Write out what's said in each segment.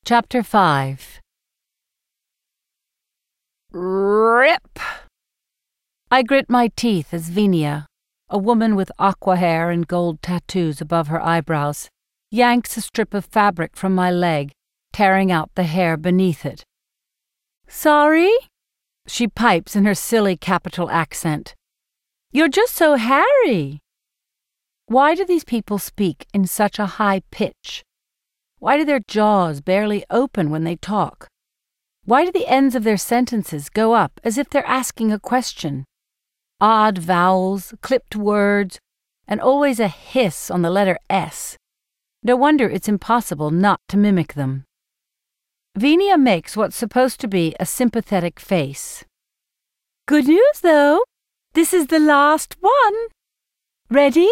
Chapter 5. Rip! I grit my teeth as Venia, a woman with aqua hair and gold tattoos above her eyebrows, yanks a strip of fabric from my leg, tearing out the hair beneath it. "Sorry?" she pipes in her silly capital accent. "You're just so hairy." Why do these people speak in such a high pitch? Why do their jaws barely open when they talk? Why do the ends of their sentences go up as if they're asking a question? Odd vowels, clipped words, and always a hiss on the letter S. No wonder it's impossible not to mimic them. Venia makes what's supposed to be a sympathetic face. "Good news, though. This is the last one. Ready?"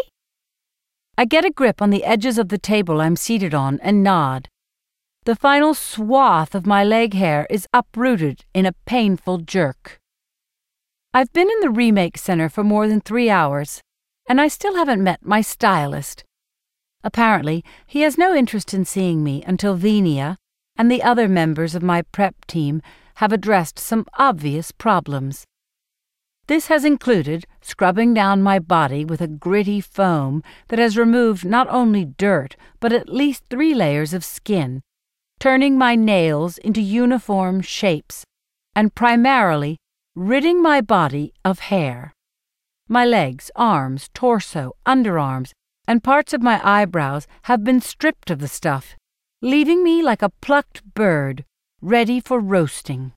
I get a grip on the edges of the table I'm seated on and nod. The final swath of my leg hair is uprooted in a painful jerk. I've been in the Remake Center for more than 3 hours, and I still haven't met my stylist. Apparently, he has no interest in seeing me until Venia and the other members of my prep team have addressed some obvious problems. This has included scrubbing down my body with a gritty foam that has removed not only dirt, but at least 3 layers of skin, turning my nails into uniform shapes, and primarily ridding my body of hair. My legs, arms, torso, underarms, and parts of my eyebrows have been stripped of the stuff, leaving me like a plucked bird, ready for roasting.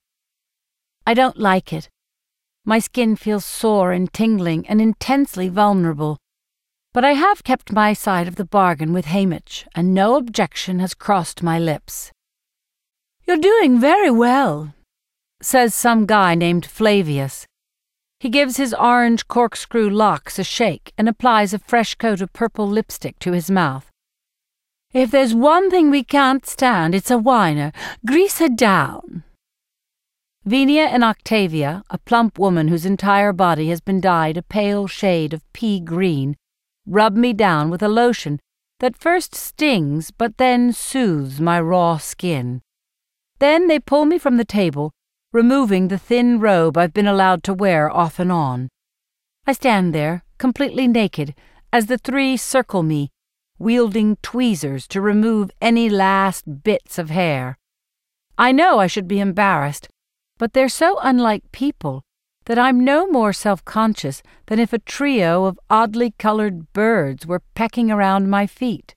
I don't like it. My skin feels sore and tingling and intensely vulnerable, but I have kept my side of the bargain with Haymitch, and no objection has crossed my lips. "You're doing very well," says some guy named Flavius. He gives his orange corkscrew locks a shake and applies a fresh coat of purple lipstick to his mouth. "If there's one thing we can't stand, it's a whiner. Grease her down." Venia and Octavia, a plump woman whose entire body has been dyed a pale shade of pea green, rub me down with a lotion that first stings but then soothes my raw skin. Then they pull me from the table, removing the thin robe I've been allowed to wear off and on. I stand there, completely naked, as the 3 circle me, wielding tweezers to remove any last bits of hair. I know I should be embarrassed, but they're so unlike people that I'm no more self-conscious than if a trio of oddly colored birds were pecking around my feet.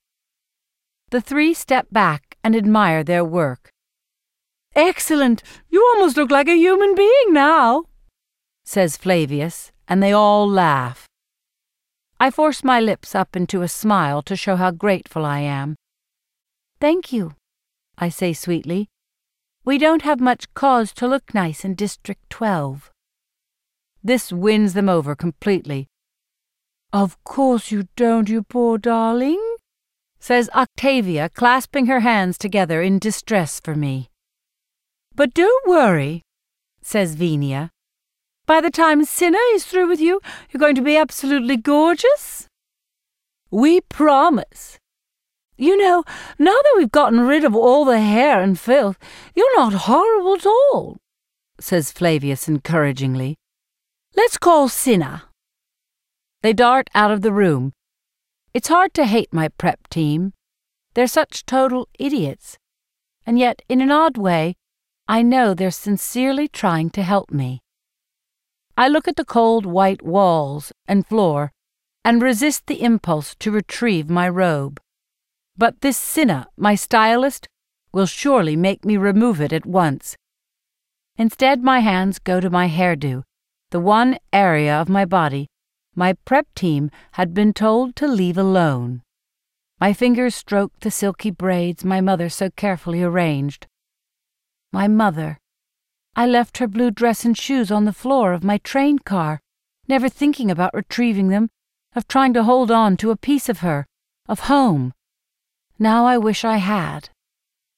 The 3 step back and admire their work. "Excellent! You almost look like a human being now," says Flavius, and they all laugh. I force my lips up into a smile to show how grateful I am. "Thank you," I say sweetly. "We don't have much cause to look nice in District 12. This wins them over completely. "Of course you don't, you poor darling," says Octavia, clasping her hands together in distress for me. "But don't worry," says Venia. "By the time Cinna is through with you, you're going to be absolutely gorgeous. We promise. You know, now that we've gotten rid of all the hair and filth, you're not horrible at all," says Flavius encouragingly. "Let's call Cinna." They dart out of the room. It's hard to hate my prep team. They're such total idiots. And yet, in an odd way, I know they're sincerely trying to help me. I look at the cold white walls and floor and resist the impulse to retrieve my robe. But this Cinna, my stylist, will surely make me remove it at once. Instead, my hands go to my hairdo, the one area of my body my prep team had been told to leave alone. My fingers stroke the silky braids my mother so carefully arranged. My mother. I left her blue dress and shoes on the floor of my train car, never thinking about retrieving them, of trying to hold on to a piece of her, of home. Now I wish I had.